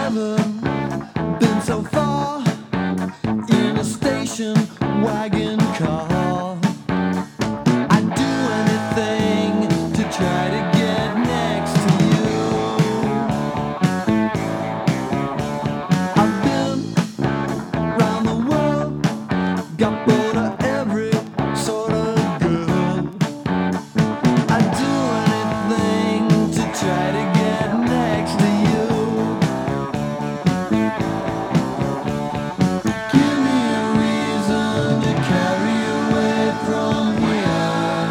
never been so far in a station wagon car. I'd do anything to try to get next to you. I've been round the world, got bored of every sort of girl. I'd do anything to try to get next to you. Give me a reason to carry away from here.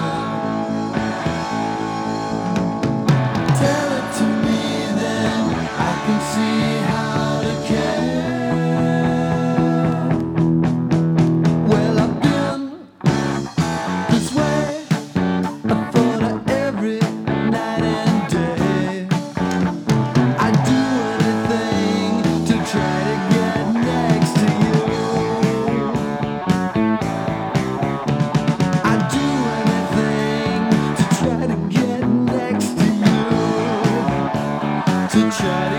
Tell it to me, then I can see how to care. Well, I've been this way for every night and day. I'd do anything to try to get next to you. I'd do anything to try to get next to you. To try to